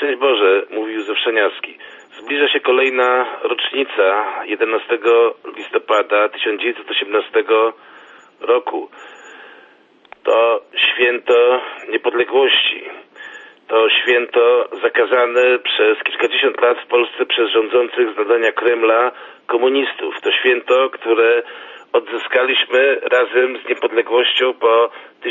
Szczęść Boże, mówi Józef Szaniawski. Zbliża się kolejna rocznica 11 listopada 1918 roku. To święto niepodległości. To święto zakazane przez kilkadziesiąt lat w Polsce przez rządzących z nadania Kremla komunistów. To święto, które odzyskaliśmy razem z niepodległością po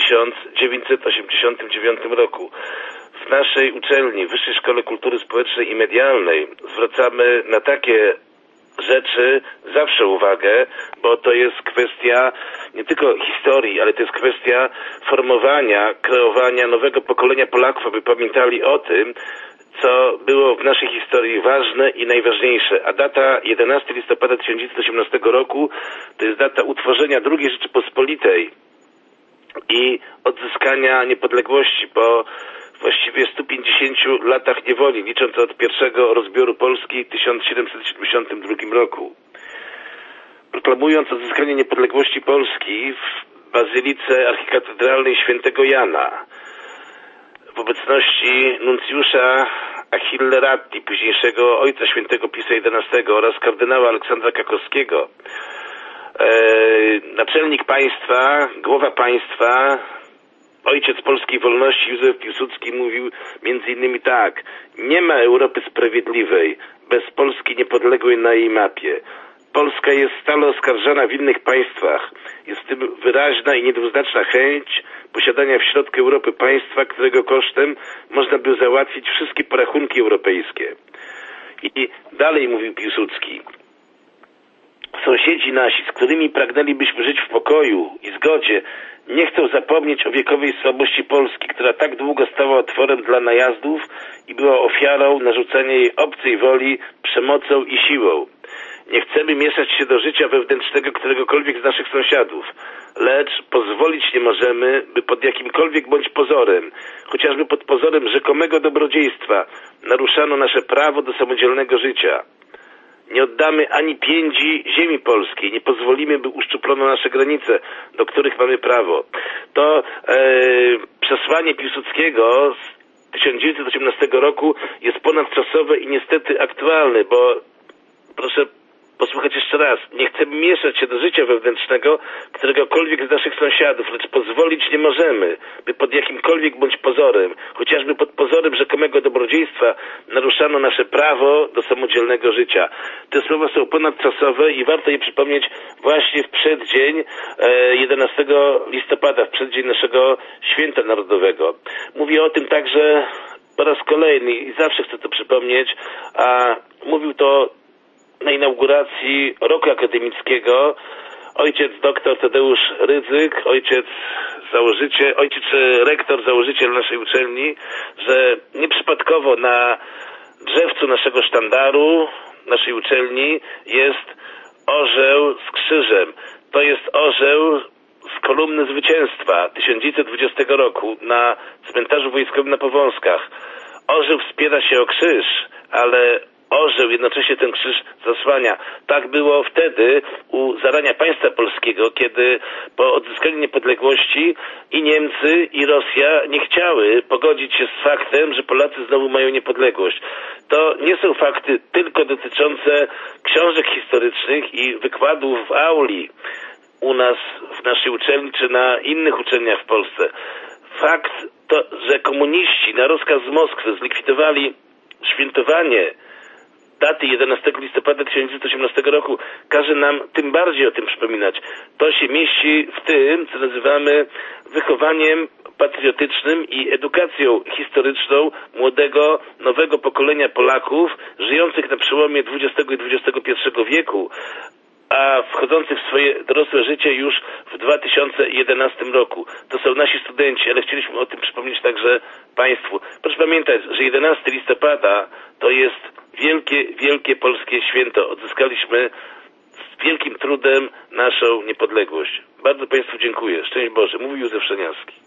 1989 roku. W naszej uczelni, Wyższej Szkole Kultury Społecznej i Medialnej, zwracamy na takie rzeczy zawsze uwagę, bo to jest kwestia nie tylko historii, ale to jest kwestia formowania, kreowania nowego pokolenia Polaków, aby pamiętali o tym, co było w naszej historii ważne i najważniejsze. A data 11 listopada 1918 roku to jest data utworzenia II Rzeczypospolitej i odzyskania niepodległości po właściwie 150 latach niewoli, licząc od pierwszego rozbioru Polski w 1772 roku. Proklamując odzyskanie niepodległości Polski w Bazylice Archikatedralnej Świętego Jana w obecności nuncjusza Achille Ratti, późniejszego ojca świętego Pisa XI oraz kardynała Aleksandra Krakowskiego, naczelnik państwa, głowa państwa, ojciec polskiej wolności Józef Piłsudski mówił między innymi tak: nie ma Europy sprawiedliwej bez Polski niepodległej na jej mapie. Polska jest stale oskarżana w innych państwach. Jest w tym wyraźna i niedwuznaczna chęć posiadania w środku Europy państwa, którego kosztem można by załatwić wszystkie porachunki europejskie. I dalej mówił Piłsudski: sąsiedzi nasi, z którymi pragnęlibyśmy żyć w pokoju i zgodzie, nie chcą zapomnieć o wiekowej słabości Polski, która tak długo stała otworem dla najazdów i była ofiarą narzucania jej obcej woli przemocą i siłą. Nie chcemy mieszać się do życia wewnętrznego któregokolwiek z naszych sąsiadów, lecz pozwolić nie możemy, by pod jakimkolwiek bądź pozorem, chociażby pod pozorem rzekomego dobrodziejstwa, naruszano nasze prawo do samodzielnego życia. Nie oddamy ani piędzi ziemi polskiej, nie pozwolimy, by uszczuplono nasze granice, do których mamy prawo. To przesłanie Piłsudskiego z 1918 roku jest ponadczasowe i niestety aktualne, bo proszę posłuchać jeszcze raz. Nie chcemy mieszać się do życia wewnętrznego któregokolwiek z naszych sąsiadów, lecz pozwolić nie możemy, by pod jakimkolwiek bądź pozorem, chociażby pod pozorem rzekomego dobrodziejstwa, naruszano nasze prawo do samodzielnego życia. Te słowa są ponadczasowe i warto je przypomnieć właśnie w przeddzień 11 listopada, w przeddzień naszego święta narodowego. Mówię o tym także po raz kolejny i zawsze chcę to przypomnieć, a mówił to na inauguracji roku akademickiego ojciec dr Tadeusz Rydzyk, rektor, założyciel naszej uczelni, że nieprzypadkowo na drzewcu naszego sztandaru, naszej uczelni jest orzeł z krzyżem. To jest orzeł z kolumny zwycięstwa 1920 roku na cmentarzu wojskowym na Powązkach. Orzeł wspiera się o krzyż, ale orzeł jednocześnie ten krzyż zasłania. Tak było wtedy u zarania państwa polskiego, kiedy po odzyskaniu niepodległości i Niemcy, i Rosja nie chciały pogodzić się z faktem, że Polacy znowu mają niepodległość. To nie są fakty tylko dotyczące książek historycznych i wykładów w auli u nas w naszej uczelni czy na innych uczelniach w Polsce. Fakt to, że komuniści na rozkaz z Moskwy zlikwidowali świętowanie daty 11 listopada 1918 roku, każe nam tym bardziej o tym przypominać. To się mieści w tym, co nazywamy wychowaniem patriotycznym i edukacją historyczną młodego, nowego pokolenia Polaków, żyjących na przełomie XX i XXI wieku, a wchodzących w swoje dorosłe życie już w 2011 roku. To są nasi studenci, ale chcieliśmy o tym przypomnieć także Państwu. Proszę pamiętać, że 11 listopada to jest wielkie polskie święto. Odzyskaliśmy z wielkim trudem naszą niepodległość. Bardzo Państwu dziękuję. Szczęść Boże. Mówi Józef Szaniawski.